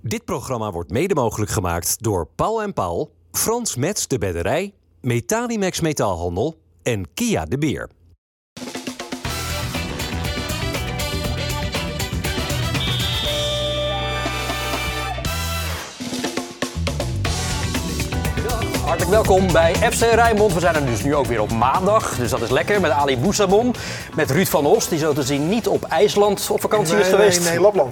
Dit programma wordt mede mogelijk gemaakt door Paul en Paul, Frans Metz de Bedderij, Metalimax Metaalhandel en Kia de Beer. Hartelijk welkom bij FC Rijnmond. We zijn er dus nu ook weer op maandag, dus dat is lekker. Met Ali Boussamon, met Ruud van Os, die zo te zien niet op IJsland op vakantie is geweest. Nee, Lapland.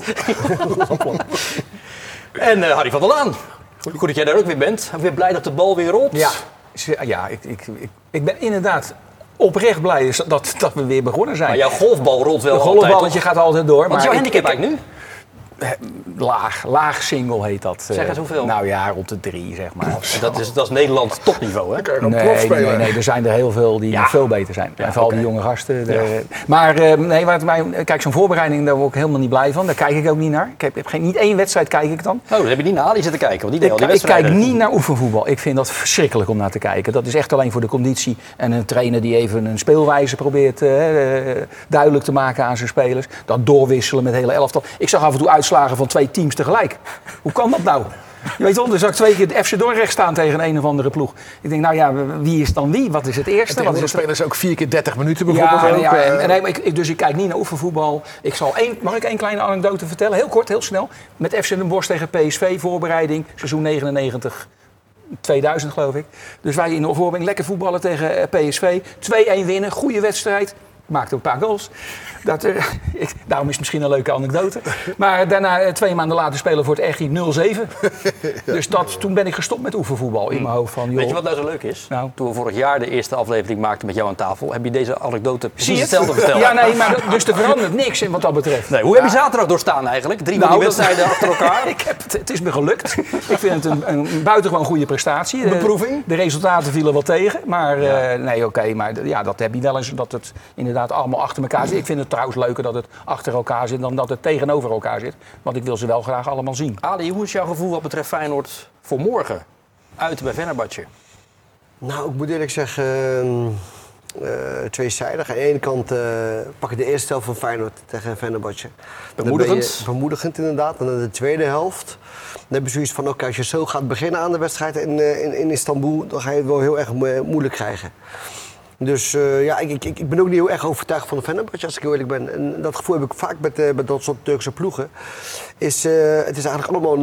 En Harry van der Laan. Goed dat jij daar ook weer bent. Ik ben blij dat de bal weer rolt. Ja, ik ben inderdaad oprecht blij dat we weer begonnen zijn. Maar jouw golfbal rolt wel altijd. Het golfballetje gaat altijd door. Wat is jouw handicap eigenlijk nu? Laag single heet dat. Zeg eens hoeveel? Nou ja, rond de 3 zeg maar. Dat is Nederland topniveau, hè? Nee, er zijn er heel veel die nog veel beter zijn. En vooral die jonge gasten. Maar kijk, zo'n voorbereiding, daar word ik helemaal niet blij van. Daar kijk ik ook niet naar. Ik heb niet één wedstrijd kijk ik dan. Oh, dan heb je niet naar Ali zitten kijken. Want ik kijk niet naar oefenvoetbal. Ik vind dat verschrikkelijk om naar te kijken. Dat is echt alleen voor de conditie. En een trainer die even een speelwijze probeert duidelijk te maken aan zijn spelers. Dat doorwisselen met hele elftal. Ik zag af en toe uitslagen van 2 teams tegelijk. Hoe kan dat nou? Je weet wel, er zag 2 keer de FC Dordrecht staan tegen een of andere ploeg. Ik denk, nou ja, wie is dan wie? Wat is het eerste? En de spelers ook 4 keer 30 minuten bijvoorbeeld. Dus ik kijk niet naar oefenvoetbal. Mag ik één kleine anekdote vertellen? Heel kort, heel snel. Met FC Den Bosch tegen PSV, voorbereiding, seizoen 99. 2000 geloof ik. Dus wij in de voorbereiding lekker voetballen tegen PSV. 2-1 winnen, goede wedstrijd. Maakte een paar goals. Daarom is het misschien een leuke anekdote. Maar daarna 2 maanden later spelen voor het Echi 0-7. Dus toen ben ik gestopt met oefenvoetbal in mijn hoofd. Weet je wat nou zo leuk is? Nou. Toen we vorig jaar de eerste aflevering maakten met jou aan tafel, heb je deze anekdote precies hetzelfde verteld. Ja, nee, maar dus er verandert niks in wat dat betreft. Nee, hoe heb je zaterdag doorstaan eigenlijk? 3 wedstrijden achter elkaar. Het is me gelukt. Ik vind het een buitengewoon goede prestatie. Beproeving? De resultaten vielen wel tegen. Maar maar dat heb je wel eens, dat het inderdaad allemaal achter elkaar zit. Ik vind het trouwens leuker dat het achter elkaar zit dan dat het tegenover elkaar zit. Want ik wil ze wel graag allemaal zien. Ali, hoe is jouw gevoel wat betreft Feyenoord voor morgen? Uit bij Fenerbahçe. Nou, ik moet eerlijk zeggen, tweezijdig. Aan de ene kant pak je de eerste helft van Feyenoord tegen Fenerbahçe. Bemoedigend? Bemoedigend inderdaad. En dan de tweede helft. Dan heb je zoiets van, als je zo gaat beginnen aan de wedstrijd in Istanbul, dan ga je het wel heel erg moeilijk krijgen. Dus ik ben ook niet heel erg overtuigd van de Fenerbahçe, als ik heel eerlijk ben. En dat gevoel heb ik vaak met dat soort Turkse ploegen. Het is eigenlijk allemaal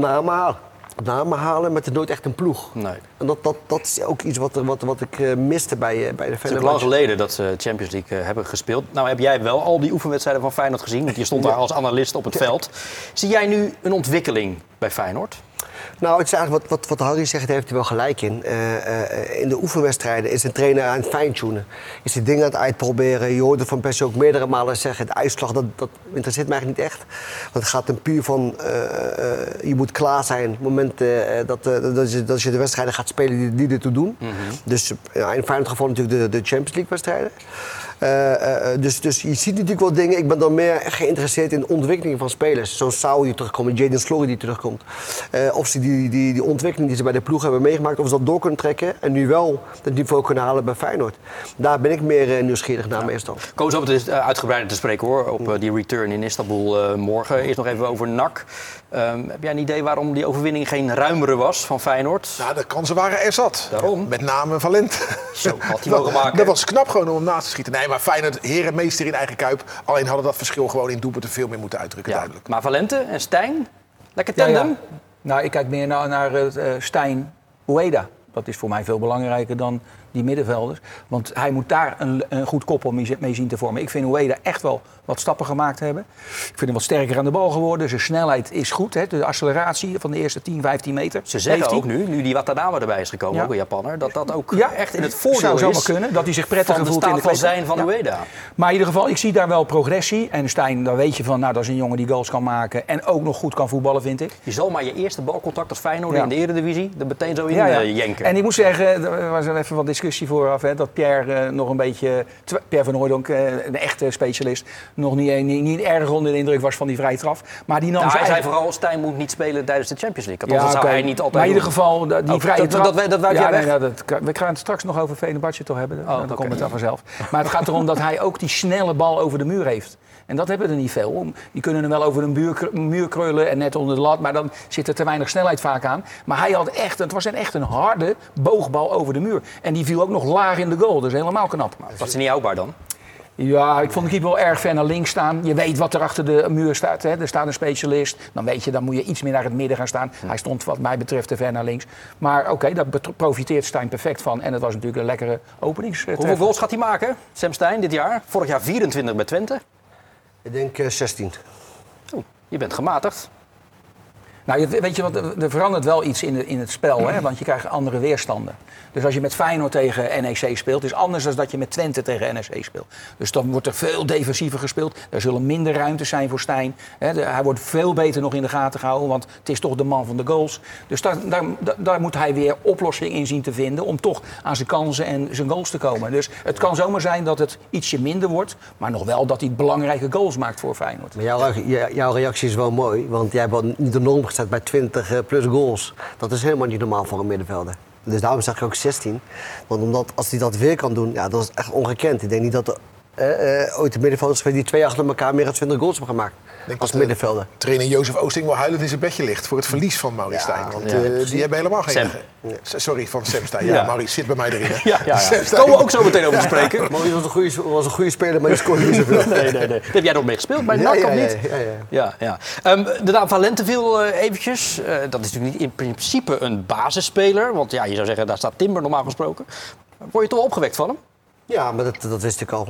namen halen met nooit echt een ploeg. Nee. En dat is ook iets wat ik miste bij de Fenerbahçe. Het is lang geleden dat ze Champions League hebben gespeeld. Nou heb jij wel al die oefenwedstrijden van Feyenoord gezien, want je stond daar als analist op het veld. Zie jij nu een ontwikkeling bij Feyenoord? Nou, het is eigenlijk wat Harry zegt, daar heeft hij wel gelijk in. In de oefenwedstrijden is een trainer aan het fine-tunen. Is die dingen aan het uitproberen. Je hoorde Van Persie ook meerdere malen zeggen, de uitslag, dat interesseert mij eigenlijk niet echt. Want het gaat er puur van, je moet klaar zijn op het moment dat je de wedstrijden gaat spelen die ertoe doen. Mm-hmm. Dus in Feyenoord geval natuurlijk de Champions League wedstrijden. Dus je ziet natuurlijk wel dingen. Ik ben dan meer geïnteresseerd in de ontwikkeling van spelers. Zoals Saul die terugkomt, Jadon Slory die terugkomt. Of ze die ontwikkeling die ze bij de ploeg hebben meegemaakt, of ze dat door kunnen trekken en nu wel het niveau kunnen halen bij Feyenoord. Daar ben ik meer nieuwsgierig naar meestal. Koos, het is uitgebreider te spreken hoor, op die return in Istanbul morgen. Eerst nog even over NAC. Heb jij een idee waarom die overwinning geen ruimere was van Feyenoord? Nou, de kansen waren er zat. Daarom. Met name Valent. Zo, had hij mogen maken. Dat was knap gewoon om hem naast te schieten. Nee, maar Feyenoord, herenmeester in eigen kuip. Alleen hadden dat verschil gewoon in doelpunten veel meer moeten uitdrukken, duidelijk. Maar Valente en Stijn, lekker tandem? Ja. Nou, ik kijk meer naar Stijn Ueda. Dat is voor mij veel belangrijker dan die middenvelders. Want hij moet daar een goed koppel mee zien te vormen. Ik vind Ueda echt wel wat stappen gemaakt hebben. Ik vind hem wat sterker aan de bal geworden. Zijn snelheid is goed. Hè? De acceleratie van de eerste 10, 15 meter. Ze zeggen ook nu die Watanabe erbij is gekomen, ook een Japanner, dat ook echt in het voordeel zou is. Zomaar kunnen, dat hij zich prettig voelt in de van zijn van Ueda. Maar in ieder geval, ik zie daar wel progressie. En Stijn, daar weet je van, dat is een jongen die goals kan maken en ook nog goed kan voetballen, vind ik. Je zal maar je eerste balcontact als Feyenoord in de Eredivisie er meteen zo in jenken. En ik moet zeggen, er was even wat discussie discussie vooraf. Hè, dat Pierre nog een beetje... Pierre van Hooijdonk, een echte specialist... nog niet erg onder de indruk was van die vrije trap. Maar die nam hij zei vooral, Stijn moet niet spelen tijdens de Champions League. Althans, dat zou hij niet altijd maar in ieder geval, die vrije trap... Dat wij weg. We gaan het straks nog over Fenerbahce toch hebben. Dan komt het dan vanzelf. Maar het gaat erom dat hij ook die snelle bal over de muur heeft. En dat hebben we er niet veel. Die kunnen hem wel over een muur krullen en net onder de lat. Maar dan zit er te weinig snelheid vaak aan. Maar hij had het was echt een harde boogbal over de muur. En die viel ook nog laag in de goal. Dus helemaal knap. Was hij niet houdbaar dan? Ja, ik vond de keeper wel erg ver naar links staan. Je weet wat er achter de muur staat. Hè. Er staat een specialist. Dan weet je, dan moet je iets meer naar het midden gaan staan. Hij stond wat mij betreft te ver naar links. Maar oké, daar profiteert Stijn perfect van. En het was natuurlijk een lekkere openingstreffer. Hoeveel goals gaat hij maken, Sam Stein, dit jaar? Vorig jaar 24 bij Twente. Ik denk 16. Je bent gematigd. Nou, weet je wat, er verandert wel iets in het spel, hè? Want je krijgt andere weerstanden. Dus als je met Feyenoord tegen NEC speelt, is anders dan dat je met Twente tegen NEC speelt. Dus dan wordt er veel defensiever gespeeld. Er zullen minder ruimtes zijn voor Stijn. Hij wordt veel beter nog in de gaten gehouden, want het is toch de man van de goals. Dus daar moet hij weer oplossing in zien te vinden om toch aan zijn kansen en zijn goals te komen. Dus het kan zomaar zijn dat het ietsje minder wordt, maar nog wel dat hij belangrijke goals maakt voor Feyenoord. Maar jouw reactie is wel mooi, want jij hebt niet de norm gezet bij 20 plus goals. Dat is helemaal niet normaal voor een middenvelder. Dus daarom zeg ik ook 16. Want als hij dat weer kan doen, ja, dat is echt ongekend. Ik denk niet dat er ooit de middenvelders die 2 achter elkaar meer dan 20 goals hebben gemaakt. Als middenvelder. Trainer Jozef Oosting wel huilend in zijn bedje ligt voor het verlies van Maurice Stijn. Want die hebben helemaal geen... Sorry, van Sam Stein. Ja, Maurice zit bij mij erin. Komen we ook zo meteen over te spreken. Maurice was een goede speler, maar die scoorde niet zoveel. Nee. Daar heb jij nog mee gespeeld bij NAC of niet? Ja. De naam Valente viel eventjes. Dat is natuurlijk niet in principe een basisspeler. Want ja, je zou zeggen, daar staat Timber normaal gesproken. Word je toch opgewekt van hem? Ja, maar dat wist ik al.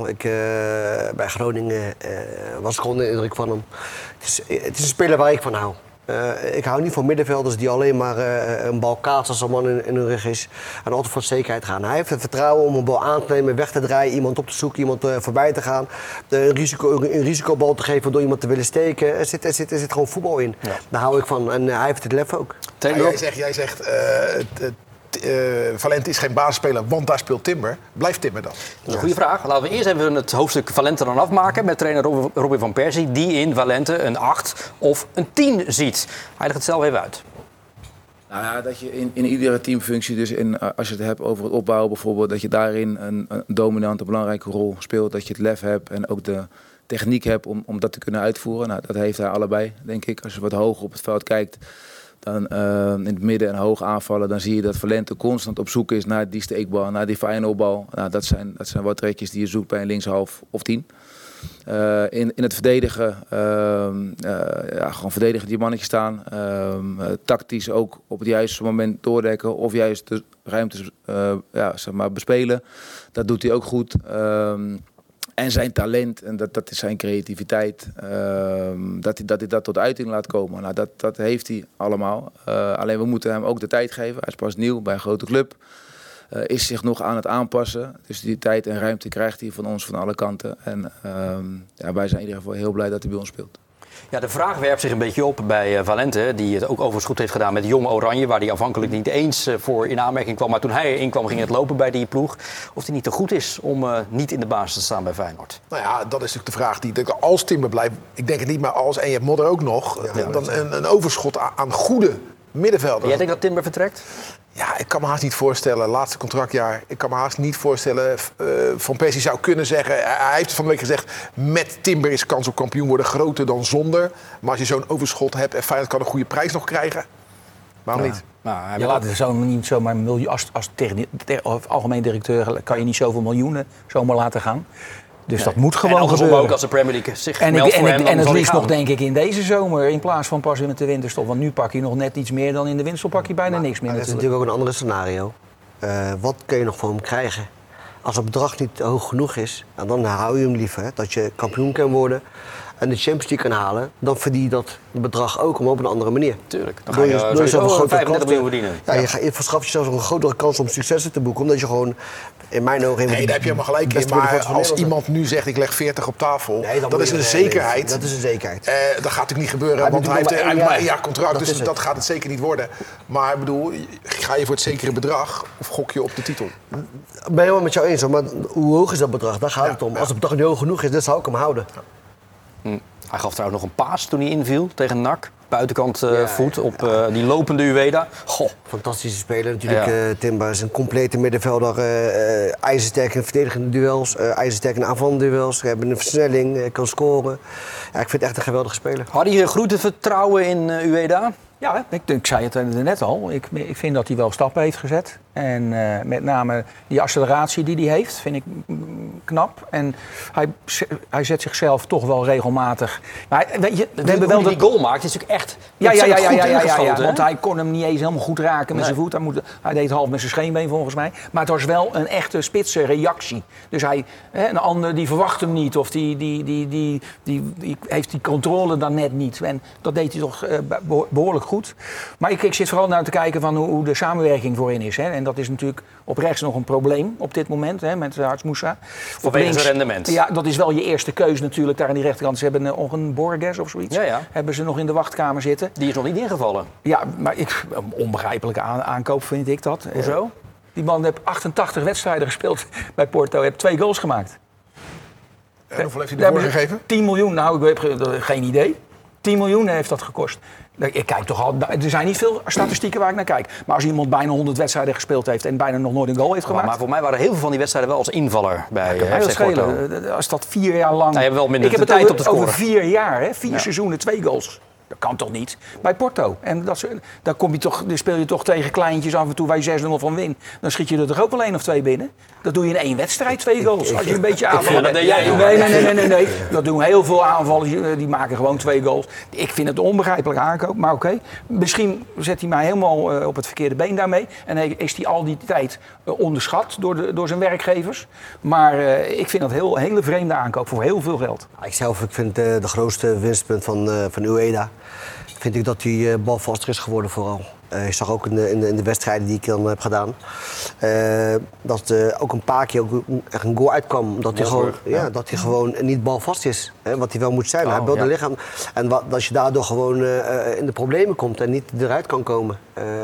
Bij Groningen was ik gewoon de indruk van hem. Het is een speler waar ik van hou. Ik hou niet van middenvelders die alleen maar een bal kaatsen als een man in hun rug is. En altijd voor zekerheid gaan. Hij heeft het vertrouwen om een bal aan te nemen, weg te draaien, iemand op te zoeken, iemand voorbij te gaan. Een risicobal te geven door iemand te willen steken. Er zit gewoon voetbal in. Ja. Daar hou ik van. En hij heeft het lef ook. Jij zegt Valente is geen basisspeler, want daar speelt Timber. Blijft Timber dan? Dat is een goede vraag. Laten we eerst even het hoofdstuk Valente dan afmaken met trainer Robin van Persie, die in Valente een 8 of een 10 ziet. Hij legt het zelf even uit. Nou ja, dat je in iedere teamfunctie, dus als je het hebt over het opbouwen bijvoorbeeld, dat je daarin een dominante, belangrijke rol speelt. Dat je het lef hebt en ook de techniek hebt om dat te kunnen uitvoeren. Nou, dat heeft hij allebei, denk ik. Als je wat hoger op het veld kijkt, dan in het midden en hoog aanvallen, dan zie je dat Valente constant op zoek is naar die steekbal, naar die Feyenoordbal. Nou, dat zijn wat trekjes die je zoekt bij een linkshalf of 10. In het verdedigen, gewoon verdedigen die mannetjes staan. Tactisch ook op het juiste moment doordekken of juist de ruimtes bespelen. Dat doet hij ook goed. En zijn talent, en dat is zijn creativiteit, dat hij dat tot uiting laat komen. Nou, dat heeft hij allemaal. Alleen we moeten hem ook de tijd geven. Hij is pas nieuw bij een grote club. Is zich nog aan het aanpassen. Dus die tijd en ruimte krijgt hij van ons van alle kanten. En wij zijn in ieder geval heel blij dat hij bij ons speelt. Ja, de vraag werpt zich een beetje op bij Valente, die het ook overigens goed heeft gedaan met Jong Oranje, waar hij afhankelijk niet eens voor in aanmerking kwam. Maar toen hij erin kwam, ging het lopen bij die ploeg. Of hij niet te goed is om niet in de basis te staan bij Feyenoord. Nou ja, dat is natuurlijk de vraag die als Timber blijft. Ik denk het niet, maar als, en je hebt Modder ook nog, dan een overschot aan goede middenvelders. Jij denkt dat Timber vertrekt? Ja, ik kan me haast niet voorstellen, laatste contractjaar. Ik kan me haast niet voorstellen, Van Persie zou kunnen zeggen. Hij heeft van de week gezegd, met Timber is kans op kampioen worden groter dan zonder. Maar als je zo'n overschot hebt en Feyenoord kan een goede prijs nog krijgen, waarom niet? Nou, je laat het zo niet zomaar als algemeen directeur kan je niet zoveel miljoenen zomaar laten gaan. Dus dat moet gewoon gebeuren. Ook als de Premier League zich en meldt voor hem. En het liefst nog denk ik in deze zomer in plaats van pas in de winterstop. Want nu pak je nog net iets meer dan in de winterstop pak je bijna niks meer. Dat is natuurlijk ook een ander scenario. Wat kun je nog voor hem krijgen? Als het bedrag niet hoog genoeg is, dan hou je hem liever. Dat je kampioen kan worden. en de Champions League kan halen, dan verdien je dat bedrag ook, maar op een andere manier. Tuurlijk. Dan ga je sowieso 35 miljoen verdienen. Ja, je verschaft jezelf een grotere kans om successen te boeken, omdat je gewoon, in mijn ogen... Nee, daar heb je helemaal gelijk in. Maar als iemand nu zegt, ik leg 40 op tafel, dat is een zekerheid. Dat is een zekerheid. Dat gaat natuurlijk niet gebeuren, want hij heeft maar 1 jaar contract, dus dat gaat het zeker niet worden. Maar ik bedoel, ga je voor het zekere bedrag of gok je op de titel? Ik ben helemaal met jou eens, hoor, maar hoe hoog is dat bedrag? Daar gaat het om. Als het bedrag niet hoog genoeg is, dan zou ik hem houden. Hij gaf trouwens nog een paas toen hij inviel tegen NAC. Buitenkant voet op die lopende Ueda. Goh. Fantastische speler natuurlijk. Timber is een complete middenvelder. IJzersterk in verdedigende duels. IJzersterk in aanvallende duels. We hebben een versnelling, kan scoren. Ja, ik vind het echt een geweldige speler. Had hij grote vertrouwen in Ueda? Ja, ik zei het net al. Ik vind dat hij wel stappen heeft gezet. En met name die acceleratie die hij heeft, vind ik knap. En hij zet zichzelf toch wel regelmatig. Maar weet je, we hebben wel die goal maakt, is natuurlijk echt ja, want hij kon hem niet eens helemaal goed raken met zijn voet. Hij deed half met zijn scheenbeen volgens mij. Maar het was wel een echte spitse reactie. Dus een ander die verwacht hem niet of die heeft die controle dan net niet. En dat deed hij toch behoorlijk goed. Maar ik zit vooral naar te kijken van hoe de samenwerking voorin is. Hè. En dat is natuurlijk op rechts nog een probleem op dit moment met Harts Moussa. Vanwege zijn rendement. Ja, dat is wel je eerste keus natuurlijk daar aan die rechterkant. Ze hebben nog een Borges of zoiets. Ja. Hebben ze nog in de wachtkamer zitten. Die is nog niet ingevallen. Ja, maar onbegrijpelijke aankoop vind ik dat. Hoezo? Die man heeft 88 wedstrijden gespeeld bij Porto. Heeft 2 goals gemaakt. En hoeveel heeft hij ervoor gegeven? 10 miljoen, nou ik heb geen idee. 10 miljoen heeft dat gekost. Ik kijk toch al, er zijn niet veel statistieken waar ik naar kijk. Maar als iemand bijna 100 wedstrijden gespeeld heeft en bijna nog nooit een goal heeft gemaakt. Maar voor mij waren heel veel van die wedstrijden wel als invaller bij FC Porto. Als dat 4 jaar lang... Nou, je hebt wel minder ik heb tijd het op te scoren. over 4 jaar, 4 seizoenen, 2 goals. Dat kan toch niet? Bij Porto. En dan speel je toch tegen kleintjes af en toe waar je 6-0 van wint. Dan schiet je er toch ook wel 1 of 2 binnen? Dat doe je in 1 wedstrijd, 2 goals. Als je een beetje aanvallen. Nee. Dat doen heel veel aanvallen. Die maken gewoon 2 goals. Ik vind het een onbegrijpelijke aankoop. Maar oké. Misschien zet hij mij helemaal op het verkeerde been daarmee. En is hij al die tijd onderschat door zijn werkgevers. Maar ik vind dat een hele vreemde aankoop voor heel veel geld. Ik vind de grootste winstpunt van Ueda. Vind ik dat hij balvaster is geworden vooral. Je zag ook in de wedstrijden die ik dan heb gedaan. Dat ook een paar keer ook echt een goal uitkwam. Dat hij gewoon niet balvast is. Wat hij wel moet zijn. Hij beeldt een lichaam. En dat je daardoor gewoon in de problemen komt en niet eruit kan komen.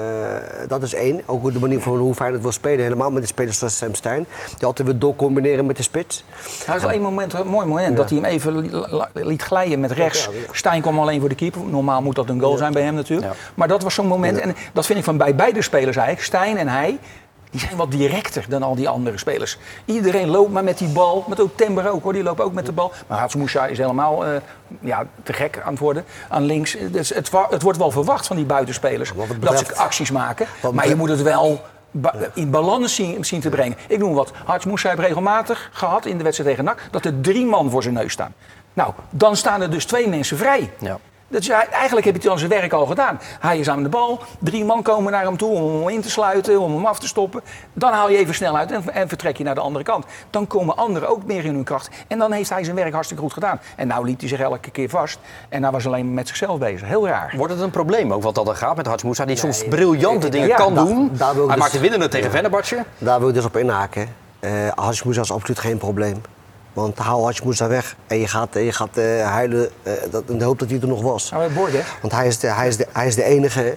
Dat is 1. Ook de manier van hoe Feyenoord wil spelen. Helemaal met de spelers zoals Sam Stein. Die altijd weer doorcombineren met de spits. Er is wel een mooi moment dat hij hem even liet glijden met rechts. Stein kwam alleen voor de keeper. Normaal moet dat een goal zijn bij hem natuurlijk. Ja. Maar dat was zo'n moment. Ja. En dat vind ik van bij beide spelers eigenlijk. Stein en hij. Die zijn wat directer dan al die andere spelers. Iedereen loopt maar met die bal. Met ook Timber ook hoor, die loopt ook met de bal. Maar Harts Moussa is helemaal te gek aan het worden. Aan links. Dus het wordt wel verwacht van die buitenspelers. Dat ze acties maken. Maar je moet het wel in balans zien te brengen. Ik noem wat. Harts Moussa heeft regelmatig gehad in de wedstrijd tegen NAC. Dat er 3 man voor zijn neus staan. Nou, dan staan er dus 2 mensen vrij. Ja. Dus eigenlijk heb hij zijn werk al gedaan. Hij is aan de bal, 3 man komen naar hem toe om hem in te sluiten, om hem af te stoppen. Dan haal je even snel uit en vertrek je naar de andere kant. Dan komen anderen ook meer in hun kracht. En dan heeft hij zijn werk hartstikke goed gedaan. En nou liet hij zich elke keer vast. En hij was alleen met zichzelf bezig. Heel raar. Wordt het een probleem ook wat dat er gaat met Harts Moussa? Die soms briljante dingen kan doen. Hij maakt de winnende tegen Fenerbahce. Daar wil ik dus op inhaken. Harts Moussa is absoluut geen probleem. Want haal Harts Moussa weg en je gaat huilen in de hoop dat hij er nog was. Want hij is de enige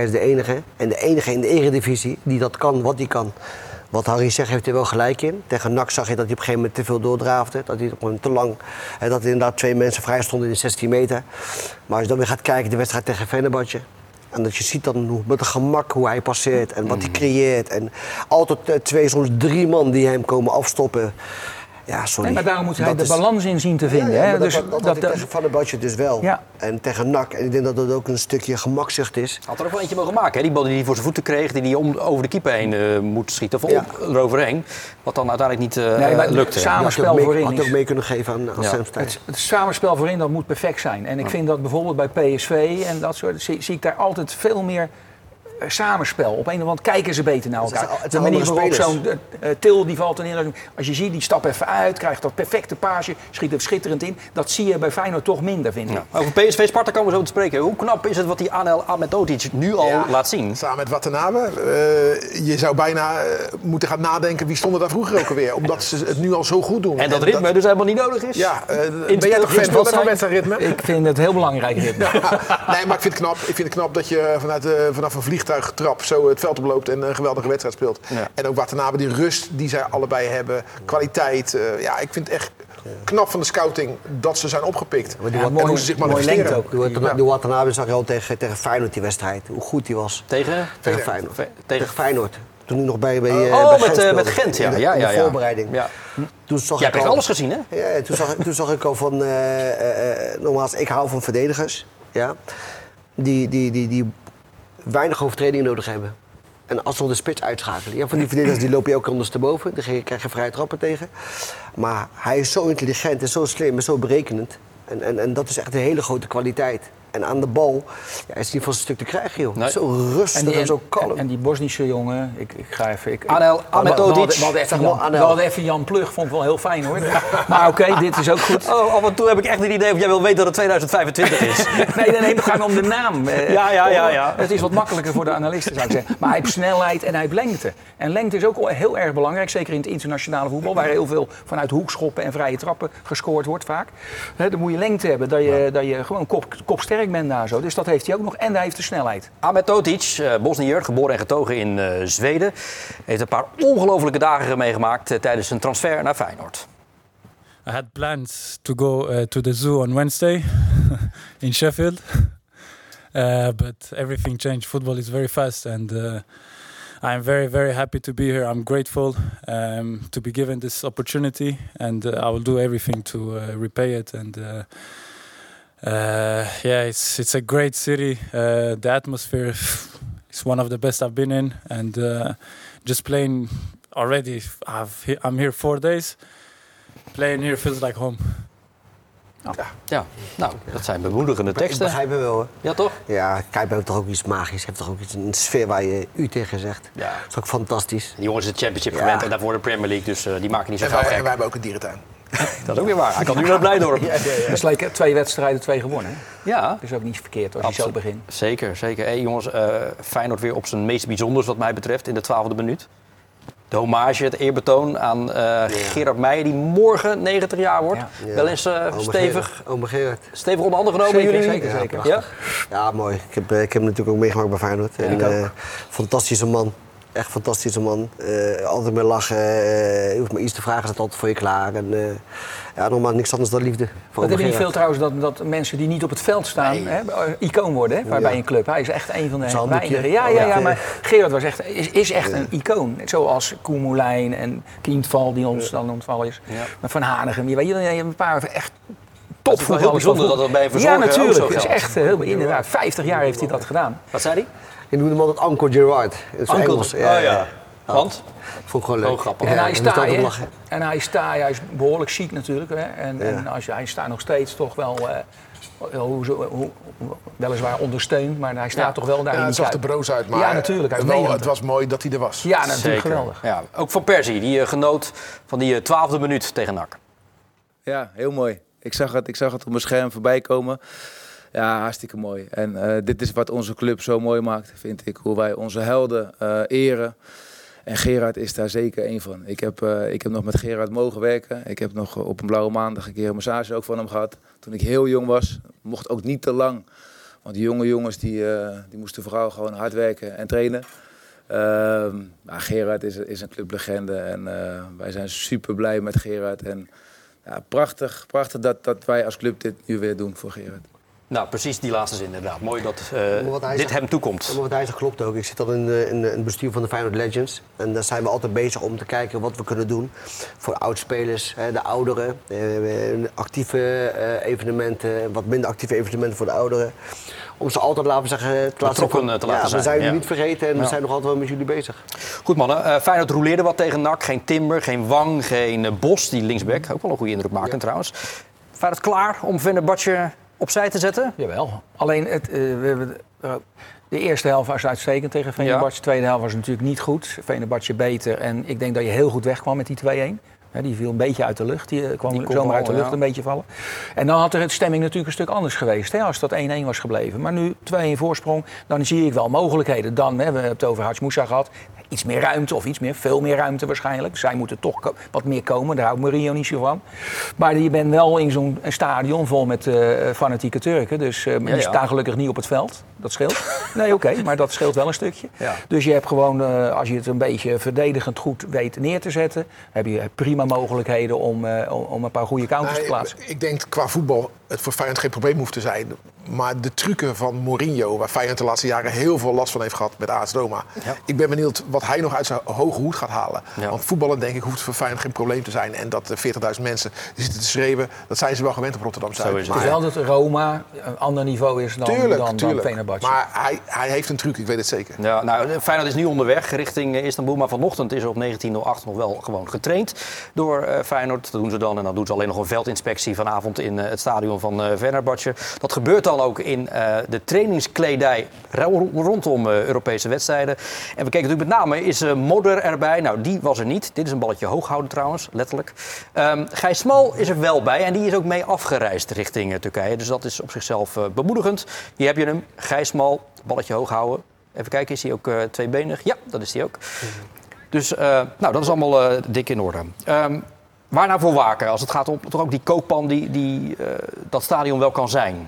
en de enige in de Eredivisie die dat kan wat hij kan. Wat Harry zegt heeft hij wel gelijk in. Tegen NAC zag je dat hij op een gegeven moment te veel doordraafde. Dat hij gewoon te lang, dat er inderdaad 2 mensen vrij stonden in de 16 meter. Maar als je dan weer gaat kijken de wedstrijd tegen Fenerbahce. En dat je ziet dan met een gemak hoe hij passeert en wat hij creëert. En altijd 2, soms 3 man die hem komen afstoppen. Ja, sorry. Nee, maar daarom moet hij de balans in zien te vinden. Ja, dus dat tegen Fenerbahce dus wel. Ja. En tegen NAC. En ik denk dat dat ook een stukje gemakzucht is. Had er ook wel eentje mogen maken. Hè? Die bal die hij voor zijn voeten kreeg, die hij over de keeper heen moet schieten. Of eroverheen. Wat dan uiteindelijk niet lukte. Het samenspel voorin had ook mee kunnen geven aan Sam Stein. Het samenspel voorin dat moet perfect zijn. En ik vind dat bijvoorbeeld bij PSV en dat soort zie ik daar altijd veel meer samenspel. Op een of andere manier kijken ze beter naar elkaar. Het De zijn manier andere waarop spelers. zo'n Til die valt erin. Als je ziet, die stapt even uit, krijgt dat perfecte paasje, schiet er schitterend in. Dat zie je bij Feyenoord toch minder, vind ik. Over PSV Sparta komen we zo te spreken. Hoe knap is het wat die Anel Ahmetovic nu al laat zien? Samen met Watanabe. Je zou bijna moeten gaan nadenken wie stond er daar vroeger ook alweer. Omdat ze het nu al zo goed doen. En dat ritme dus helemaal niet nodig is? Ja, ben jij toch fan van wedstrijdritme? Ik vind het heel belangrijk, ritme. Nee, maar ik vind het knap dat je vanaf een vliegtuigtrap zo het veld oploopt en een geweldige wedstrijd speelt. Ja. En ook Watanabe, die rust die zij allebei hebben, kwaliteit. Ik vind het echt knap van de scouting dat ze zijn opgepikt. Maar die en hoe ze zich manifesteren. Die Watanabe zag je al tegen Feyenoord die wedstrijd. Hoe goed die was. Tegen Feyenoord. tegen Tegen Feyenoord. Toen hij nog bij met Gent, ja. In de voorbereiding. Ja. Toen zag Jij ik hebt al, alles gezien, hè? Ja, toen zag ik al van... nogmaals, ik hou van verdedigers. Ja, die weinig overtredingen nodig hebben. En als ze de spits uitschakelen. Ja, van die verdedigers die lopen je ook ondersteboven. Daar krijg je vrije trappen tegen. Maar hij is zo intelligent en zo slim en zo berekenend. En dat is echt een hele grote kwaliteit. En aan de bal is hij van zijn stuk te krijgen, joh. Nee. Zo rustig en zo kalm. En die Bosnische jongen, ik ga even... Anel Ahmetovic. We hadden even Jan Plug, vond ik wel heel fijn hoor. Maar oké, dit is ook goed. Oh, af en toe heb ik echt niet het idee of jij wil weten dat het 2025 is. Nee, het gaat om de naam. Ja. Het is wat makkelijker voor de analisten, zou ik zeggen. Maar hij heeft snelheid en hij heeft lengte. En lengte is ook heel erg belangrijk, zeker in het internationale voetbal, waar heel veel vanuit hoekschoppen en vrije trappen gescoord wordt vaak. Dan moet je lengte hebben, dat je gewoon kopsterk bent daar zo. Dus dat heeft hij ook nog. En hij heeft de snelheid. Ahmetovic, Bosniër, geboren en getogen in Zweden, heeft een paar ongelofelijke dagen meegemaakt tijdens zijn transfer naar Feyenoord. I had plans to go to the zoo on Wednesday in Sheffield, but everything changed. Football is very fast, and I'm very, very happy to be here. I'm grateful to be given this opportunity, and I will do everything to repay it. And it's a great city. The atmosphere is one of the best I've been in, and just playing already. I'm here 4 days. Playing here feels like home. Ja, nou, dat zijn bemoedigende Ik teksten. begrijp het wel, hoor. Ja, toch? Ja, Kuip heeft toch ook iets magisch. Heeft toch ook iets, een sfeer waar je u tegen zegt. Ja. Dat is ook fantastisch. Die jongens is de Championship Ja. gewend en daarvoor de Premier League, dus die maken niet zo En gauw wij gek. hebben ook een dierentuin. Dat is ook weer waar. Hij kan nu naar Blijdorp. Dus lekker 2 wedstrijden, 2 gewonnen. Hè? Ja, Dat is ook niet verkeerd als je zo begint. Zeker, zeker. Hey, jongens, Feyenoord weer op zijn meest bijzonders wat mij betreft in de 12e minuut. De hommage, het eerbetoon aan Gerard Meijer, die morgen 90 jaar wordt. Ja. Wel eens stevig onder handen genomen Zeker, jullie? zeker. Ja? Ja, mooi. Ik heb hem natuurlijk ook meegemaakt bij Feyenoord. En, fantastische man. Echt fantastische man. Altijd meer lachen. Je hoeft maar iets te vragen, staat altijd voor je klaar. En normaal niks anders dan liefde. Dat heb je niet veel trouwens, dat mensen die niet op het veld staan, icoon worden hè, bij een club. Hij is echt een van de weinigen. Ja, maar Gerard is echt een icoon. Zoals Koen Moulijn en Kindval, die ons dan ontvallen is. Ja. Maar Van Hanegem, je hebt een paar echt topvoetballers. Heel bijzonder dat dat bij een verzorger ook zo geldt. Ja, natuurlijk. Het is echt heel inderdaad. 50 jaar heeft hij dat gedaan. Wat zei hij? Je noemde hem altijd Uncle Gerard. Engels. Ja. Want? Vond ik gewoon leuk. Oh, grappig. En hij is taai, lachen. En hij is behoorlijk chic natuurlijk. Hè? En hij staat nog steeds toch wel, weliswaar ondersteund, maar hij staat toch wel daar in Het die zag er Kuip. broos uit, maar Ja, natuurlijk, het was mooi dat hij er was. Ja, natuurlijk Zeker. geweldig. Ja, ook Van Persie, die genoot van die 12e minuut tegen NAC. Ja, heel mooi. Ik zag het op mijn scherm voorbij komen. Ja, hartstikke mooi. En dit is wat onze club zo mooi maakt, vind ik. Hoe wij onze helden eren. En Gerard is daar zeker één van. Ik heb nog met Gerard mogen werken. Ik heb nog op een blauwe maandag een keer een massage ook van hem gehad. Toen ik heel jong was. Mocht ook niet te lang. Want die jonge jongens die moesten vooral gewoon hard werken en trainen. Maar Gerard is een clublegende. En wij zijn super blij met Gerard. En ja, prachtig dat wij als club dit nu weer doen voor Gerard. Nou, precies die laatste zin inderdaad. Mooi dat dit hem toekomt. Maar wat hij zegt klopt ook. Ik zit al in het bestuur van de Feyenoord Legends. En daar zijn we altijd bezig om te kijken wat we kunnen doen voor oudspelers, de ouderen. Actieve evenementen, wat minder actieve evenementen voor de ouderen. Om ze altijd, laten we zeggen, betrokken te laten zijn. We zijn jullie niet vergeten en we zijn nog altijd wel met jullie bezig. Goed mannen, Feyenoord roleerde wat tegen NAC. Geen Timber, geen Wang, geen Bos, die linksback. Ook wel een goede indruk maakte trouwens. Feyenoord klaar om Fenerbahce opzij te zetten? Jawel. Alleen, we De eerste helft was uitstekend tegen Fenerbahce. De tweede helft was natuurlijk niet goed. Fenerbahce beter. En ik denk dat je heel goed wegkwam met die 2-1. Die viel een beetje uit de lucht. Die kwam zomaar uit de lucht een beetje vallen. En dan had er het stemming natuurlijk een stuk anders geweest. Hè, als dat 1-1 was gebleven. Maar nu 2-1 voorsprong. Dan zie ik wel mogelijkheden. Dan, we hebben het over Hadj Moussa gehad. Iets meer ruimte of veel meer ruimte waarschijnlijk. Zij moeten toch wat meer komen. Daar houdt Mourinho niet zo van. Maar je bent wel in zo'n stadion vol met fanatieke Turken. Dus die staan gelukkig niet op het veld. Dat scheelt. Nee, oké, maar dat scheelt wel een stukje. Ja. Dus je hebt gewoon, als je het een beetje verdedigend goed weet neer te zetten... heb je prima mogelijkheden om een paar goede counters te plaatsen. Ik denk qua voetbal het voor Feyenoord geen probleem hoeft te zijn. Maar de trucken van Mourinho, waar Feyenoord de laatste jaren heel veel last van heeft gehad met AS Roma. Ja. Ik ben benieuwd wat hij nog uit zijn hoge hoed gaat halen. Ja. Want voetballen, denk ik, hoeft voor Feyenoord geen probleem te zijn. En dat 40.000 mensen die zitten te schreeuwen, dat zijn ze wel gewend op Rotterdam-Zuid. Het is wel dat Roma een ander niveau is dan Fenerbahce. Maar hij heeft een truc, ik weet het zeker. Ja, nou, Feyenoord is nu onderweg richting Istanbul. Maar vanochtend is er op 19.08 nog wel gewoon getraind door Feyenoord. Dat doen ze dan. En dan doen ze alleen nog een veldinspectie vanavond in het stadion van Fenerbahce. Dat gebeurt dan ook in de trainingskledij rondom Europese wedstrijden. En we kijken natuurlijk met name, is Modder erbij? Nou, die was er niet. Dit is een balletje hoog houden trouwens, letterlijk. Gijs Smal is er wel bij en die is ook mee afgereisd richting Turkije. Dus dat is op zichzelf bemoedigend. Hier heb je hem, Gijs Smal, balletje hoog houden. Even kijken, is hij ook tweebenig? Ja, dat is hij ook. Dus nou, dat is allemaal dik in orde. Waar nou voor waken als het gaat om toch ook die kooppan die dat stadion wel kan zijn?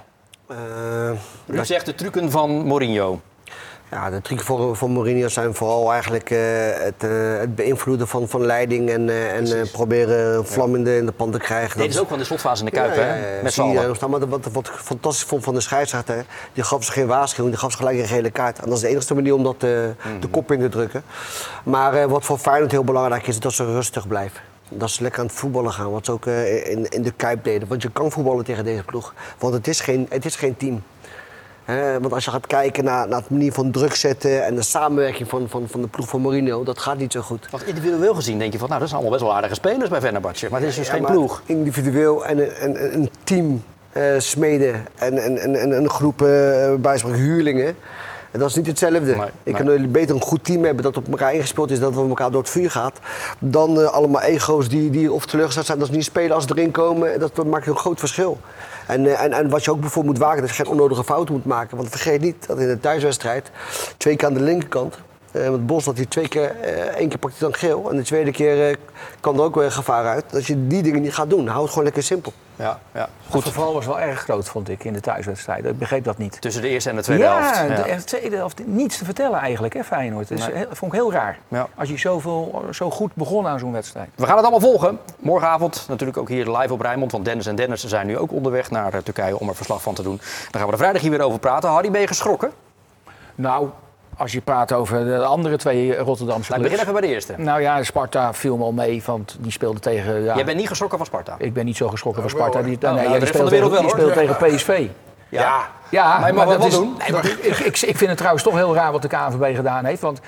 U zegt de trucken van Mourinho. Ja, de trucken van Mourinho zijn vooral eigenlijk het beïnvloeden van leiding en proberen een vlam in de pan te krijgen. Dit is ook van de slotfase in de Kuip, hè? Met z'n allen. Maar wat ik fantastisch vond van de scheidsrechter, die gaf ze geen waarschuwing, die gaf ze gelijk een gele kaart. En dat is de enige manier om dat de kop in te drukken. Maar wat voor Feyenoord heel belangrijk is, dat ze rustig blijven. Dat ze lekker aan het voetballen gaan, wat ze ook in de Kuip deden. Want je kan voetballen tegen deze ploeg. Want het is geen team. Want als je gaat kijken naar het manier van druk zetten en de samenwerking van de ploeg van Mourinho, dat gaat niet zo goed. Want individueel gezien denk je van, nou, dat zijn allemaal best wel aardige spelers bij Fenerbahce. Maar het is dus geen ploeg. Individueel en een team smeden en een groep huurlingen. En dat is niet hetzelfde. Ik kan beter een goed team hebben dat op elkaar ingespeeld is, dat we elkaar door het vuur gaat. Dan allemaal ego's die of teleurgesteld zijn dat ze niet spelen als ze erin komen. Dat maakt een groot verschil. En wat je ook bijvoorbeeld moet waken, dat je geen onnodige fouten moet maken. Want vergeet niet dat in de thuiswedstrijd 2 keer aan de linkerkant. Met Bos dat hij 2 keer, 1 keer pakt hij dan geel. En de tweede keer kan er ook weer gevaar uit. Dat je die dingen niet gaat doen. Hou het gewoon lekker simpel. Ja. Goed, het verval was wel erg groot, vond ik, in de thuiswedstrijd. Ik begreep dat niet. Tussen de eerste en de tweede helft. Ja, de tweede helft niets te vertellen eigenlijk, hè, Feyenoord. Dat vond ik heel raar. Ja. Als je zo goed begon aan zo'n wedstrijd. We gaan het allemaal volgen. Morgenavond natuurlijk ook hier live op Rijnmond. Want Dennis en Dennis zijn nu ook onderweg naar Turkije om er verslag van te doen. Dan gaan we er vrijdag hier weer over praten. Harry, ben je geschrokken? Nou, als je praat over de andere 2 Rotterdamse clubs. We beginnen even bij de eerste. Nou ja, Sparta viel me al mee, want die speelde tegen... Ja, jij bent niet geschrokken van Sparta? Ik ben niet zo geschrokken van Sparta. Die speelt tegen PSV. Ja, maar je mag wel wat doen. Ik vind het trouwens toch heel raar wat de KNVB gedaan heeft. Want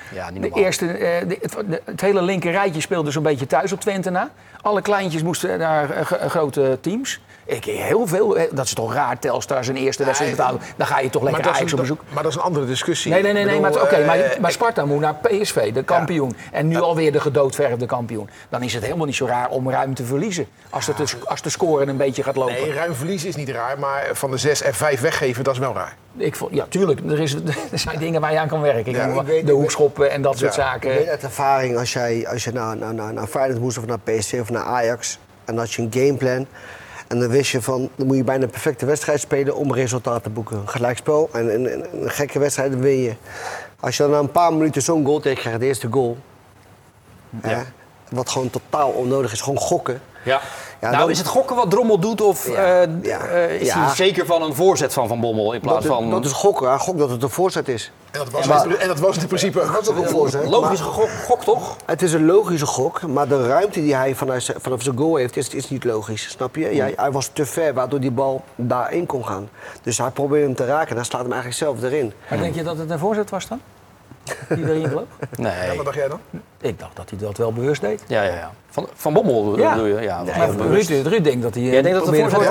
het hele linker rijtje speelde zo'n beetje thuis op Twente na. Alle kleintjes moesten naar grote teams. Heel veel, dat is toch raar, Telstar zijn eerste wedstrijd betalen. Dan ga je toch lekker Ajax op bezoek. Maar dat is een andere discussie. Nee, maar Sparta moet naar PSV, de kampioen. En nu alweer de gedoodverfde kampioen. Dan is het helemaal niet zo raar om ruim te verliezen. Als de score een beetje gaat lopen. Nee, ruim verliezen is niet raar, maar van de 6 er 5 weggeven, dat is wel raar. Ja, tuurlijk. Er zijn dingen waar je aan kan werken. De hoekschoppen en dat soort zaken. Ik weet uit ervaring, als je naar Feyenoord moest of naar PSV of naar Ajax. En had je een gameplan. En dan wist je van, dan moet je bijna een perfecte wedstrijd spelen om resultaat te boeken. Een gelijkspel en een gekke wedstrijd, dan win je. Als je dan na een paar minuten zo'n goal tegenkrijgt, de eerste goal. Ja. Wat gewoon totaal onnodig is, gewoon gokken. Ja. Ja, nou, is het gokken wat Drommel doet of is hij zeker van een voorzet van Bommel in plaats van... Dat is gokken, hij gokt dat het een voorzet is. En dat was in principe ook een voorzet. Logische gok toch? Het is een logische gok, maar de ruimte die hij vanaf zijn goal heeft is niet logisch, snap je? Hij was te ver, waardoor die bal daarin kon gaan. Dus hij probeerde hem te raken en hij slaat hem eigenlijk zelf erin. Maar denk je dat het een voorzet was dan? Die erin geloof? Nee. Ja, wat dacht jij dan? Ik dacht dat hij dat wel bewust deed. Ja. Van Bommel bedoel je? Ja, Ruud denkt dat hij... Jij denkt dat het een voorzet was?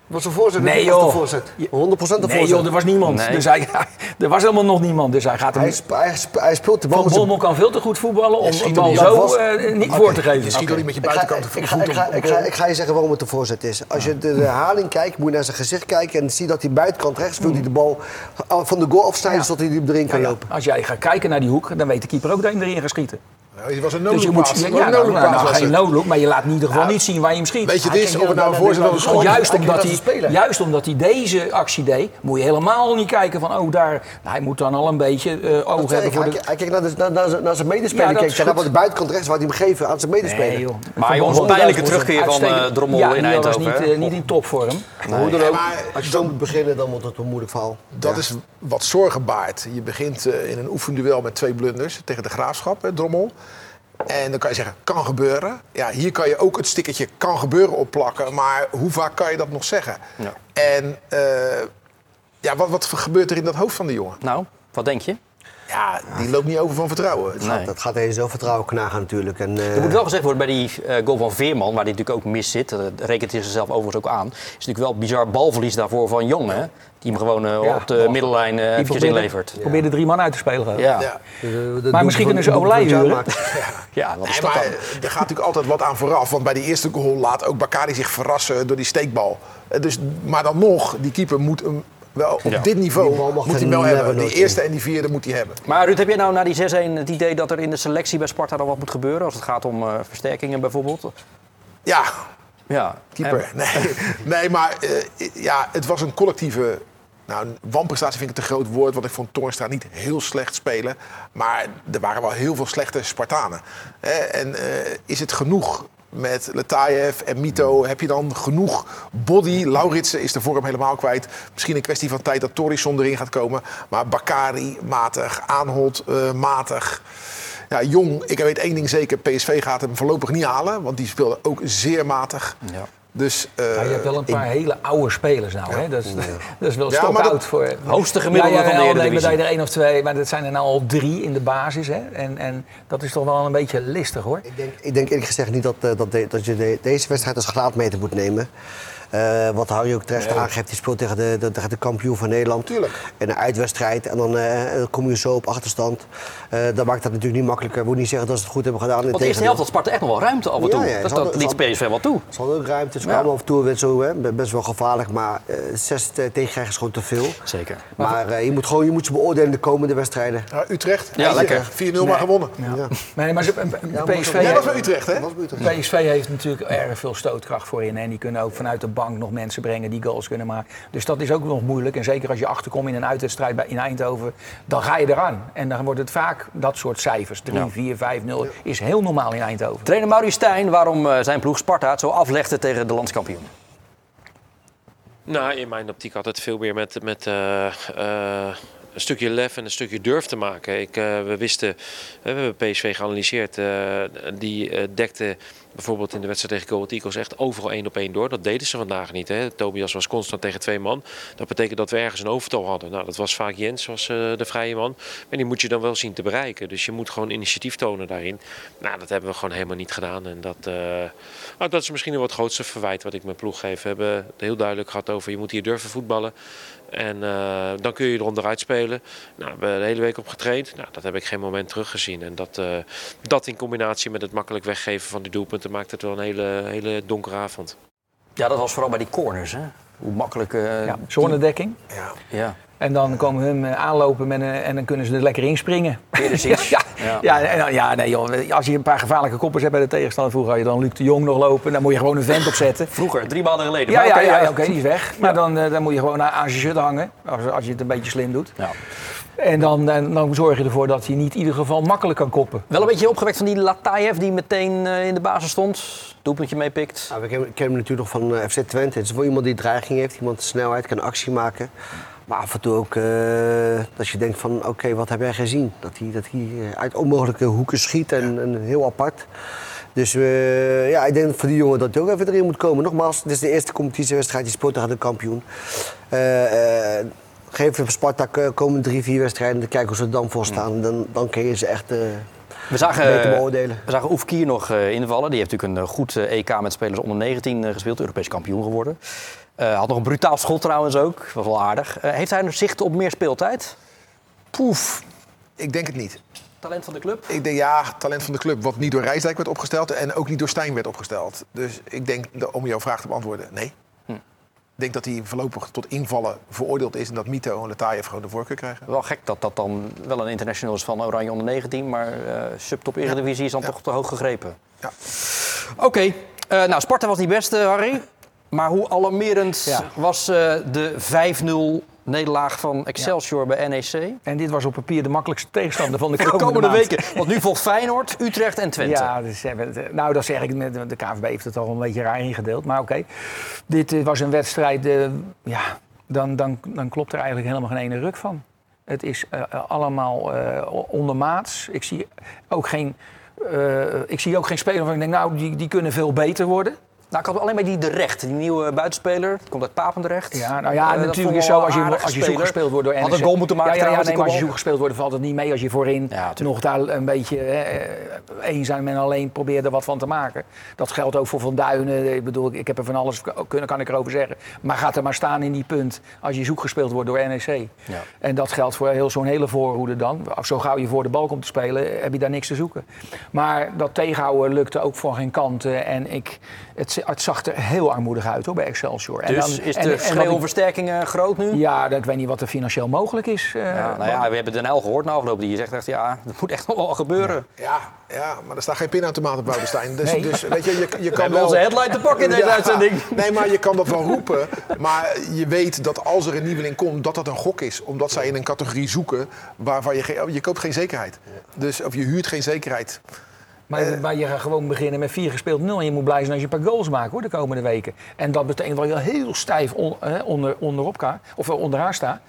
Was een voorzet? Nee, was joh. de voorzet. 100% de voorzet. Nee joh, er was niemand. Nee. Dus er was helemaal nog niemand. Dus hij gaat hem... Hij speelt de bal. Van Bommel kan veel te goed voetballen om schiet een hem bal niet. zo Was- niet voor te Je geven. schiet wel niet met je buitenkant van de voet Ik ga je zeggen waarom het de voorzet is. Als je de herhaling kijkt, moet je naar zijn gezicht kijken en zie dat hij buitenkant rechts wil hij de bal van de goal afsnijden zodat hij erin kan lopen. Als jij gaat kijken naar die hoek, dan weet de keeper ook dat hij erin gaat schieten. Nou, het was een Dus je no-look moet paas. geen no-look, maar je laat in ieder geval niet zien waar je hem schiet. Weet je, dit is of het nou een voorzet of een schot. Juist omdat hij deze actie deed, moet je helemaal niet kijken van daar. Nou, hij moet dan al een beetje oog hebben voor de. Hij kijkt naar zijn medespeler. Ja, dat Hij is kijkt naar goed. de buitenkant rechts waar hij hem geven aan zijn medespeler. Nee, joh. Maar jongens, een pijnlijke terugkeer van Drommel in Eindhoven. was niet in topvorm. Maar hoe dan ook, maar als je zo moet beginnen, dan wordt het een moeilijk verhaal. Dat is wat zorgen baart. Je begint in een oefenduel met 2 blunders tegen de Graafschap, hè, Drommel. En dan kan je zeggen, kan gebeuren. Ja, hier kan je ook het stickertje kan gebeuren opplakken. Maar hoe vaak kan je dat nog zeggen? Ja. En wat gebeurt er in dat hoofd van de jongen? Nou, wat denk je? Ja, die loopt niet over van vertrouwen. Nee. Dat gaat hij zelfvertrouwen knagen natuurlijk. En, Er moet wel gezegd worden bij die goal van Veerman, waar hij natuurlijk ook mis zit. Dat rekent hij zichzelf overigens ook aan. Is natuurlijk wel bizar balverlies daarvoor van Jong, hè? Die hem gewoon op de middellijn eventjes inlevert. Probeerde 3 man uit te spelen. Gewoon. Ja, Maar misschien kunnen ze Olij huren. ja, wat is Nee, dat maar dan? er gaat natuurlijk altijd wat aan vooraf. Want bij die eerste goal laat ook Bakary zich verrassen door die steekbal. Maar dan nog, die keeper moet hem wel op dit Die niveau bal mag moet hij er wel niet hebben. hebben, Die nooit. eerste en die vierde moet hij hebben. Maar Ruud, heb jij nou na die 6-1 het idee dat er in de selectie bij Sparta nog wat moet gebeuren? Als het gaat om versterkingen bijvoorbeeld? Ja, Ja, keeper. Nee, maar het was een collectieve... Nou, wanprestatie vind ik een te groot woord, want ik vond Toornstra niet heel slecht spelen. Maar er waren wel heel veel slechte Spartanen. En is het genoeg met Letayev en Mito? Heb je dan genoeg body? Lauritsen is de vorm helemaal kwijt. Misschien een kwestie van tijd dat Torisson erin gaat komen. Maar Bakary matig, Aanholt matig. Ja, Jong, ik weet één ding zeker. PSV gaat hem voorlopig niet halen, want die speelde ook zeer matig. Ja. Dus, Ja, je hebt wel een paar hele oude spelers nou. Hè? Dat is wel Ja, maar stokoud voor... Hoogste gemiddelde van de Eredivisie. Nee, maar er 1 of 2, maar dat zijn er nou al 3 in de basis. Hè? En dat is toch wel een beetje listig, hoor. Ik denk eerlijk gezegd niet dat je deze wedstrijd als graadmeter moet nemen. Wat Harry ook terecht aangeeft, die speelt tegen de kampioen van Nederland. Tuurlijk. En een uitwedstrijd en dan kom je zo op achterstand. Dan maakt dat natuurlijk niet makkelijker. Ik wil niet zeggen dat ze het goed hebben gedaan. Want de eerste helft had Sparta echt nog wel ruimte af en toe. Ja, dat liet PSV wel toe. Ze hadden ook ruimte, ze kwamen af en toe weer zo, best wel gevaarlijk. Maar 6 tegenkrijgen is gewoon te veel. Zeker. Maar je moet ze beoordelen in de komende wedstrijden. Utrecht, Ja, lekker. 4-0 maar gewonnen. Ja. Nee, maar PSV... Ja, dat was bij Utrecht, hè? PSV heeft natuurlijk erg veel stootkracht voorin. En die kunnen ook vanuit de bank nog mensen brengen die goals kunnen maken. Dus dat is ook nog moeilijk. En zeker als je achterkomt in een uitwedstrijd in Eindhoven, dan ga je eraan. En dan wordt het vaak dat soort cijfers. 3, 4, 5-0 is heel normaal in Eindhoven. Trainer Maurice Stijn, waarom zijn ploeg Sparta het zo aflegde tegen de landskampioen? Nou, in mijn optiek had het veel meer met een stukje lef en een stukje durf te maken. We wisten, we hebben PSV geanalyseerd, die dekte bijvoorbeeld in de wedstrijd tegen Go Ahead Eagles echt overal 1 op 1 door. Dat deden ze vandaag niet. Hè. Tobias was constant tegen 2 man. Dat betekent dat we ergens een overtal hadden. Nou, dat was vaak Jens, was de vrije man. Maar die moet je dan wel zien te bereiken. Dus je moet gewoon initiatief tonen daarin. Nou, dat hebben we gewoon helemaal niet gedaan. En dat is misschien een wat grootste verwijt wat ik mijn ploeg geef. We hebben het heel duidelijk gehad over je moet hier durven voetballen. En dan kun je eronder uitspelen. Nou, we hebben de hele week op getraind. Nou, dat heb ik geen moment teruggezien. En dat in combinatie met het makkelijk weggeven van die doelpunten maakt het wel een hele donkere avond. Ja, dat was vooral bij die corners. Hè? Hoe makkelijk... Zonnedekking. Ja. En dan komen hun aanlopen en dan kunnen ze er lekker inspringen. Perisic. Nee, joh. Als je een paar gevaarlijke koppers hebt bij de tegenstander, vroeger had je dan Luc de Jong nog lopen. Dan moet je gewoon een vent opzetten. Vroeger, 3 maanden geleden. Ja, oké, die is weg. Maar dan moet je gewoon aan je shirt hangen, als je het een beetje slim doet. Ja. En dan zorg je ervoor dat hij niet in ieder geval makkelijk kan koppen. Wel een beetje opgewekt van die Letayev die meteen in de basis stond. Doelpuntje meepikt. Nou, we kennen hem natuurlijk nog van FC Twente. Het is wel iemand die dreiging heeft, iemand snelheid, kan actie maken. Maar af en toe ook dat je denkt van oké, wat heb jij gezien? Dat hij uit onmogelijke hoeken schiet en heel apart. Dus ik denk voor die jongen dat hij ook even erin moet komen. Nogmaals, dit is de eerste competitiewedstrijd, die speelt tegen de kampioen. Geef Sparta komende 3-4 wedstrijden en kijken hoe ze er dan voor staan. Dan kun je ze echt We zagen Oef Kier nog invallen. Die heeft natuurlijk een goed EK met spelers onder 19 gespeeld. Europees kampioen geworden. Had nog een brutaal schot trouwens ook. Was wel aardig. Heeft hij nog zicht op meer speeltijd? Poef, ik denk het niet. Talent van de club? Ik denk talent van de club. Wat niet door Rijsdijk werd opgesteld en ook niet door Stijn werd opgesteld. Dus ik denk, om jouw vraag te beantwoorden, nee. Ik denk dat hij voorlopig tot invallen veroordeeld is en dat Mito en Letayev gewoon de voorkeur krijgen. Wel gek dat dat dan wel een international is van Oranje onder 19, maar subtop Eredivisie is dan toch te hoog gegrepen. Ja. Oké. Nou, Sparta was niet best, Harry. Maar hoe alarmerend was de 5-0 nederlaag van Excelsior bij NEC? En dit was op papier de makkelijkste tegenstander van de komende weken. Want nu volgt Feyenoord, Utrecht en Twente. Ja, dus, nou dat zeg ik, de KNVB heeft het al een beetje raar ingedeeld. Maar oké, dit was een wedstrijd, dan klopt er eigenlijk helemaal geen ene ruk van. Het is allemaal ondermaats. Ik zie ook geen speler waarvan ik denk, nou, die kunnen veel beter worden. Nou, ik had alleen maar De Recht, die nieuwe buitenspeler. Die komt uit Papendrecht. Ja, nou ja, natuurlijk is zo als je zoek gespeeld wordt door NEC. Had een goal moeten maken maar als je zoek gespeeld wordt valt het niet mee als je voorin nog daar een beetje eenzaam en alleen probeert er wat van te maken. Dat geldt ook voor Van Duinen. Ik bedoel, ik heb er van alles kan ik erover zeggen. Maar gaat er maar staan in die punt als je zoek gespeeld wordt door NEC. Ja. En dat geldt voor zo'n hele voorhoede dan. Zo gauw je voor de bal komt te spelen, heb je daar niks te zoeken. Maar dat tegenhouden lukte ook voor geen kanten. En het zag er heel armoedig uit hoor, bij Excelsior. Dus en dan, is de schreeuw om versterkingen groot nu? Ja, ik weet niet wat er financieel mogelijk is. We hebben Den Uyl gehoord na afloop. Die zegt echt, dat moet echt nog wel gebeuren. Ja, maar er staat geen pinautomaat op Boudestein. Dus weet je kan wel... onze headline te pakken in deze uitzending. Nee, maar je kan dat wel roepen. Maar je weet dat als er een nieuweling komt, dat een gok is. Omdat zij in een categorie zoeken waarvan je koopt geen zekerheid. Dus, of je huurt geen zekerheid. Maar je gaat gewoon beginnen met 4 gespeeld 0 en je moet blij zijn als je een paar goals maakt hoor, de komende weken. En dat betekent dat je heel stijf onderaan staat.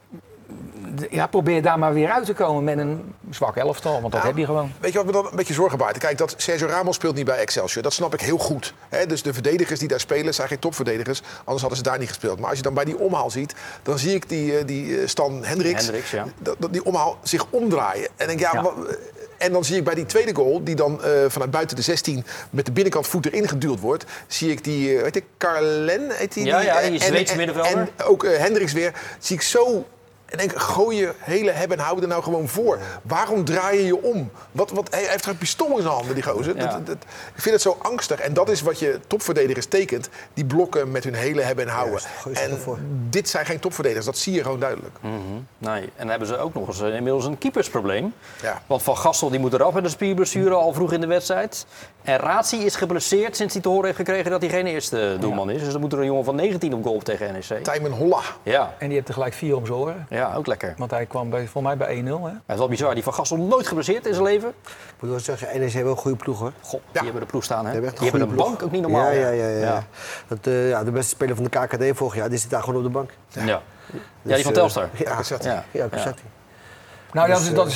Ja, probeer daar maar weer uit te komen met een zwak elftal, want dat heb je gewoon. Weet je wat me dan een beetje zorgen baart? Kijk, dat Sergio Ramos speelt niet bij Excelsior, dat snap ik heel goed. Dus de verdedigers die daar spelen zijn geen topverdedigers, anders hadden ze daar niet gespeeld. Maar als je dan bij die omhaal ziet, dan zie ik die Stan Hendricks die omhaal zich omdraaien. En denk, en dan zie ik bij die tweede goal, die dan vanuit buiten de 16 met de binnenkant voet erin geduwd wordt, zie ik die, Carlen, heet die? Die Zweedse middenvelder. En ook Hendricks weer, zie ik zo. En denk, gooi je hele hebben en houden er nou gewoon voor. Waarom draai je je om? Hij heeft een pistool in zijn handen, die gozer. Ja. Ik vind het zo angstig. En dat is wat je topverdedigers tekent. Die blokken met hun hele hebben en houden. Dit zijn geen topverdedigers, dat zie je gewoon duidelijk. Mm-hmm. Nee. En dan hebben ze ook nog eens inmiddels een keepersprobleem. Ja. Want Van Gastel die moet eraf met een spierblessure al vroeg in de wedstrijd. En Razi is geblesseerd sinds hij te horen heeft gekregen dat hij geen eerste doelman is. Dus dan moet er een jongen van 19 op goal tegen NEC. Tijmen Holla. Ja. En die heeft tegelijk 4 om zijn oren. Ja, ook lekker. Want hij kwam volgens mij bij 1-0. Hè? Het is wel bizar. Die Van Gastel nooit geblesseerd in zijn leven. Ik moet wel zeggen, NEC heeft wel een goede ploeg hoor. Die hebben de ploeg staan. Hè? Die hebben een bank ook niet normaal. Ja. De beste speler van de KKD vorig jaar, die zit daar gewoon op de bank. Ja, die van Telstar. Ja, Cassati. Nou,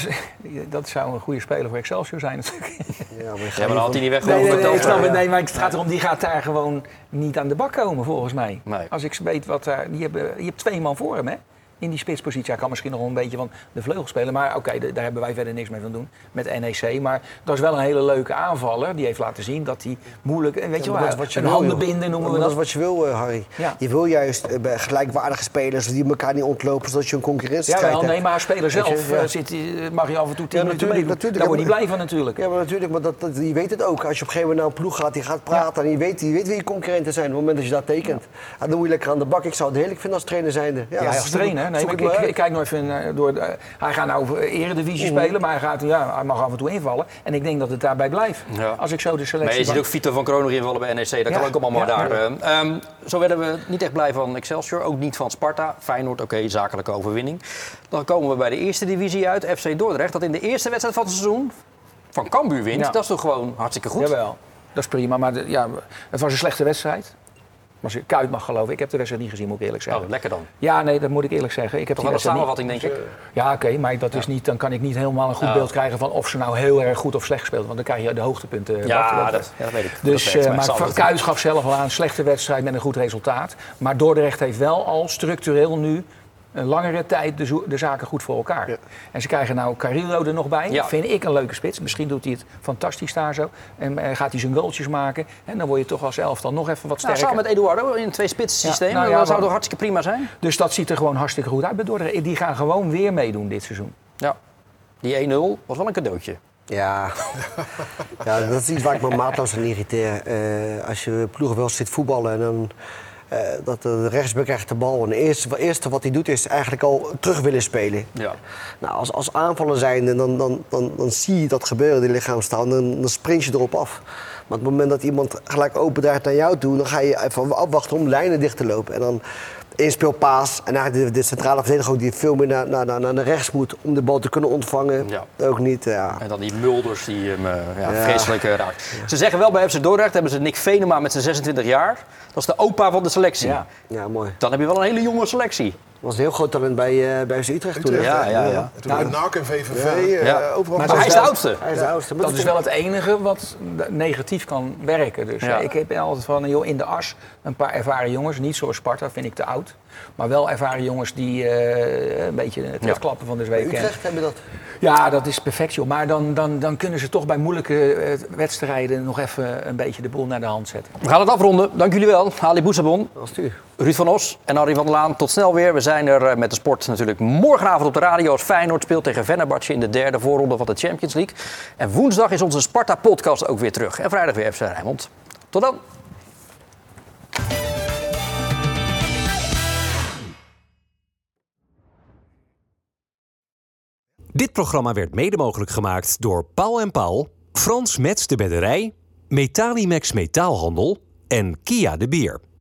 dat zou een goede speler voor Excelsior zijn natuurlijk. Maar dan had hij niet weg. Nee, maar het gaat erom, die gaat daar gewoon niet aan de bak komen volgens mij. Nee. Als ik weet wat daar... Je hebt 2 man voor hem, hè? In die spitspositie. Hij kan misschien nog wel een beetje van de vleugel spelen. Maar oké, daar hebben wij verder niks mee van doen. Met NEC. Maar dat is wel een hele leuke aanvaller. Die heeft laten zien dat hij moeilijk... Weet je wel, een handen binden noemen we dat. Dat is wat je wil, Harry. Ja. Je wil juist bij gelijkwaardige spelers die elkaar niet ontlopen, zodat je een concurrentiestrijd hebt. Nee, maar speler zelf mag je af en toe 10 minuten mee doen. Daar word je niet blij van natuurlijk. Ja, maar natuurlijk. Maar je weet het ook. Als je op een gegeven moment naar een ploeg gaat, die gaat praten. En je weet wie je concurrenten zijn op het moment dat je dat tekent. Dan moet je lekker aan de bak. Ik zou het heerlijk vinden als trainer zijnde. Ja, als trainer. Nee, ik kijk nog even door. Hij gaat nou Eredivisie spelen, maar hij mag af en toe invallen. En ik denk dat het daarbij blijft. Ja. Als ik zo de selectie. Maar je ziet ook Vito van Kroon nog invallen bij NEC. Dat kan ook allemaal maar daar. Zo werden we niet echt blij van Excelsior, ook niet van Sparta. Feyenoord, zakelijke overwinning. Dan komen we bij de eerste divisie uit. FC Dordrecht, dat in de eerste wedstrijd van het seizoen van Cambuur wint. Ja. Dat is toch gewoon hartstikke goed? Jawel, dat is prima. Maar het was een slechte wedstrijd. Als je Kuit mag geloven. Ik heb de wedstrijd niet gezien, moet ik eerlijk zeggen. Oh, lekker dan. Ja, nee, dat moet ik eerlijk zeggen. Ik heb toch wel een samenvatting, denk ik. Ja, oké, maar dat is niet, dan kan ik niet helemaal een goed beeld krijgen van of ze nou heel erg goed of slecht speelt. Want dan krijg je de hoogtepunten. Dat weet ik. Dus, maar Kuit gaf zelf al aan, een slechte wedstrijd met een goed resultaat. Maar Dordrecht heeft wel al structureel nu een langere tijd de zaken goed voor elkaar. Ja. En ze krijgen nou Carrillo er nog bij. Ja. Vind ik een leuke spits. Misschien doet hij het fantastisch daar zo. En gaat hij zijn goaltjes maken. En dan word je toch als elftal nog even wat sterker. Samen met Eduardo in een 2-spits systeem. Ja, nou ja, dat zou maar- toch hartstikke prima zijn? Dus dat ziet er gewoon hartstikke goed uit bij Dordrecht. Die gaan gewoon weer meedoen dit seizoen. Ja. Die 1-0 was wel een cadeautje. Ja. Ja, dat is iets waar ik me maatloos aan irriteer. Als je ploeg wel zit voetballen en dan... dat de rechtsback krijgt de bal. En het eerste wat hij doet is eigenlijk al terug willen spelen. Ja. Nou, als aanvaller zijnde, dan zie je dat gebeuren, die lichaamstaal. Dan sprint je erop af. Maar op het moment dat iemand gelijk opendraait naar jou toe... dan ga je even afwachten om lijnen dicht te lopen. En dan inspeelpaas. En eigenlijk de centrale verdediger ook die veel meer naar rechts moet... om de bal te kunnen ontvangen. Ja. Ook niet, ja. En dan die Mulders die hem vreselijk raakt. Ze zeggen wel bij FC Dordrecht hebben ze Nick Venema met zijn 26 jaar. Dat is de opa van de selectie. Ja. Ja, mooi. Dan heb je wel een hele jonge selectie. Dat was een heel groot talent bij FC Utrecht toen. hè? Ja. En toen bij NAC en VVV, Ja. overal. Maar Maar hij is de oudste. Hij is de oudste. Maar Dat is wel het enige wat negatief kan werken. Dus Ja. ik heb altijd van, joh, in de as een paar ervaren jongens. Niet zoals Sparta, vind ik te oud. Maar wel ervaren jongens die een beetje het klappen van de week kennen. Utrecht hebben dat. Ja, dat is perfect, joh. Maar dan kunnen ze toch bij moeilijke wedstrijden nog even een beetje de boel naar de hand zetten. We gaan het afronden. Dank jullie wel. Ali Boussabon, Als u. Ruud van Os en Harry van der Laan. Tot snel weer. We zijn er met de sport natuurlijk morgenavond op de radio als Feyenoord speelt tegen Fenerbahce in de derde voorronde van de Champions League. En woensdag is onze Sparta-podcast ook weer terug. En vrijdag weer FC Rijnmond. Tot dan. Dit programma werd mede mogelijk gemaakt door Paul en Paul, Frans Metz de Bedderij, Metalimax Metaalhandel en Kia de Bier.